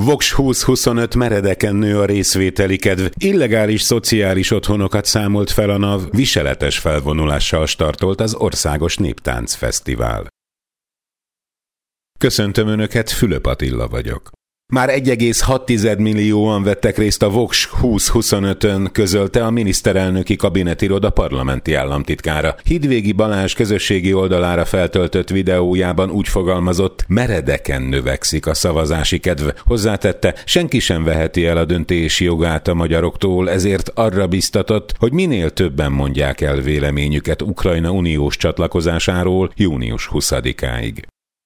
Vox 2025 meredeken nő a részvételi kedv. Illegális szociális otthonokat számolt fel a NAV, viseletes felvonulással startolt az Országos Néptánc Fesztivál. Köszöntöm Önöket, Fülöp Attila vagyok. Már 1,6 millióan vettek részt a Vox 2025-ön, közölte a miniszterelnöki kabinetiroda parlamenti államtitkára. Hidvégi Balázs közösségi oldalára feltöltött videójában úgy fogalmazott, meredeken növekszik a szavazási kedv. Hozzátette, senki sem veheti el a döntési jogát a magyaroktól, ezért arra biztatott, hogy minél többen mondják el véleményüket Ukrajna uniós csatlakozásáról június 20-áig.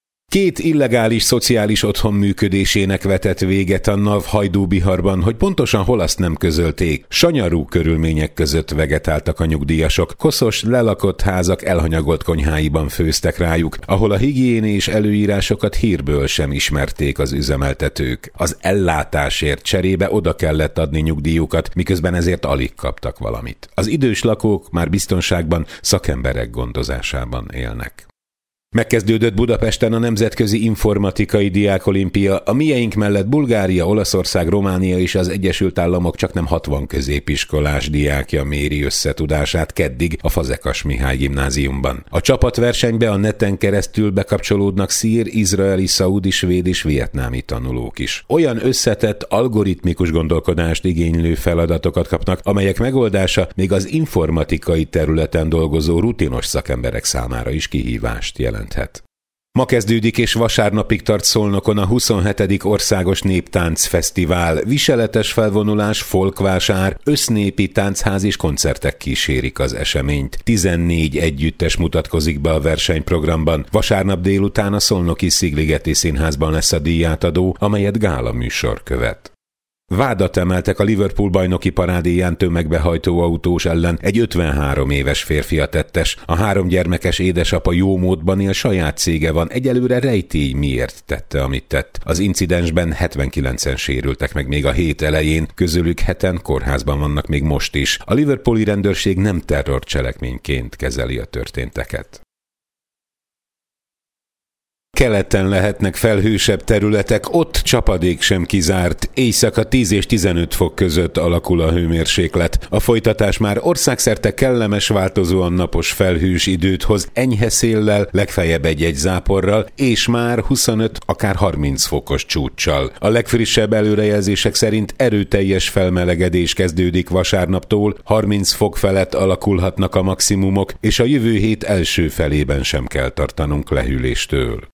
2 illegális szociális otthon működésének vetett véget a NAV Hajdúbiharban, hogy pontosan hol azt nem közölték. Sanyarú körülmények között vegetáltak a nyugdíjasok, koszos, lelakott házak elhanyagolt konyháiban főztek rájuk, ahol a higiénés előírásokat hírből sem ismerték az üzemeltetők. Az ellátásért cserébe oda kellett adni nyugdíjukat, miközben ezért alig kaptak valamit. Az idős lakók már biztonságban, szakemberek gondozásában élnek. Megkezdődött Budapesten a Nemzetközi Informatikai Diákolimpia, a mieink mellett Bulgária, Olaszország, Románia és az Egyesült Államok csaknem 60 középiskolás diákja méri összetudását keddig a Fazekas Mihály gimnáziumban. A csapatversenybe a neten keresztül bekapcsolódnak szír, izraeli, szaudi, svéd és vietnámi tanulók is. Olyan összetett, algoritmikus gondolkodást igénylő feladatokat kapnak, amelyek megoldása még az informatikai területen dolgozó rutinos szakemberek számára is kihívást jelent. Ma kezdődik és vasárnapig tart Szolnokon a 27. Országos Néptánc Fesztivál. Viseletes felvonulás, folkvásár, össznépi táncház és koncertek kísérik az eseményt. 14 együttes mutatkozik be a versenyprogramban. Vasárnap délután a szolnoki Szigligeti Színházban lesz a díjátadó, amelyet gála műsor követ. Vádat emeltek a Liverpool bajnoki parádéján tömegbehajtó autós ellen, egy 53 éves férfi a tettes. A 3 gyermekes édesapa jó módban él, saját cége van, egyelőre rejtély miért tette, amit tett. Az incidensben 79-en sérültek meg még a hét elején, közülük 7-en kórházban vannak még most is. A liverpooli rendőrség nem terrorcselekményként kezeli a történteket. Keleten lehetnek felhősebb területek, ott csapadék sem kizárt, éjszaka 10 és 15 fok között alakul a hőmérséklet. A folytatás már országszerte kellemes, változóan napos felhős időt hoz, enyhe széllel, legfeljebb egy-egy záporral, és már 25, akár 30 fokos csúccsal. A legfrissebb előrejelzések szerint erőteljes felmelegedés kezdődik vasárnaptól, 30 fok felett alakulhatnak a maximumok, és a jövő hét első felében sem kell tartanunk lehűléstől.